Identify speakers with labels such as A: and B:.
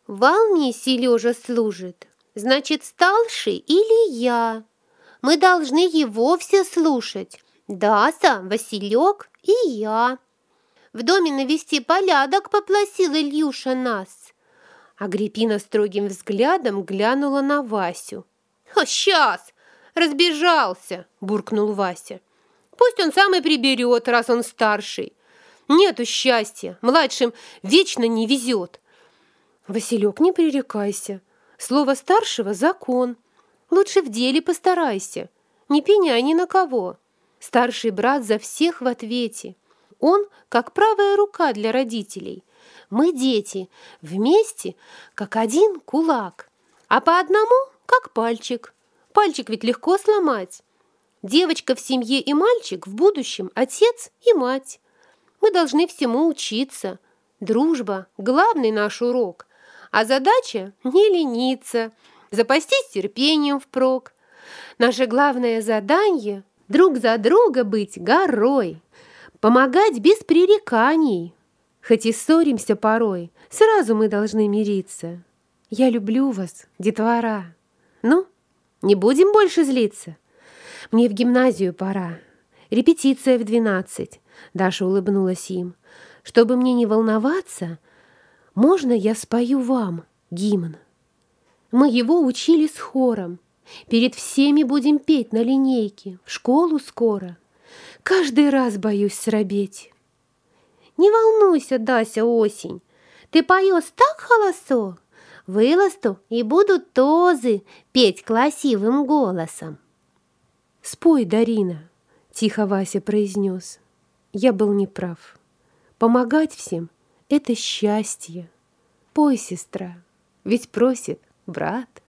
A: Вал мне Сережа служит, значит, старший или я. Мы должны его все слушать. Даса, Василек и я. В доме навести порядок попросил Ильюша нас. Агриппина строгим взглядом глянула на Васю. «Сейчас! Разбежался!» – буркнул Вася. «Пусть он сам и приберет, раз он старший. Нету счастья, младшим вечно не везет». «Василек, не пререкайся. Слово старшего – закон. Лучше в деле постарайся. Не пеняй ни на кого. Старший брат за всех в ответе. Он как правая рука для родителей. Мы дети, вместе, как один кулак, а по одному, как пальчик. Пальчик ведь легко сломать. Девочка в семье и мальчик в будущем отец и мать. Мы должны всему учиться. Дружба – главный наш урок, а задача – не лениться, запастись терпением впрок. Наше главное задание – друг за друга быть горой, помогать без пререканий. Хоть и ссоримся порой, сразу мы должны мириться. Я люблю вас, детвора. Ну, не будем больше злиться. Мне в гимназию пора. Репетиция в 12. Даша улыбнулась им. Чтобы мне не волноваться, можно я спою вам гимн? Мы его учили с хором. Перед всеми будем петь на линейке. В школу скоро. Каждый раз боюсь срабеть. Не волнуйся, Дася, осень. Ты поешь так хорошо. Вырасту и буду тоже петь красивым голосом. Спой, Дарина, тихо Вася произнес. Я был неправ. Помогать всем — это счастье. Пой, сестра, ведь просит брат.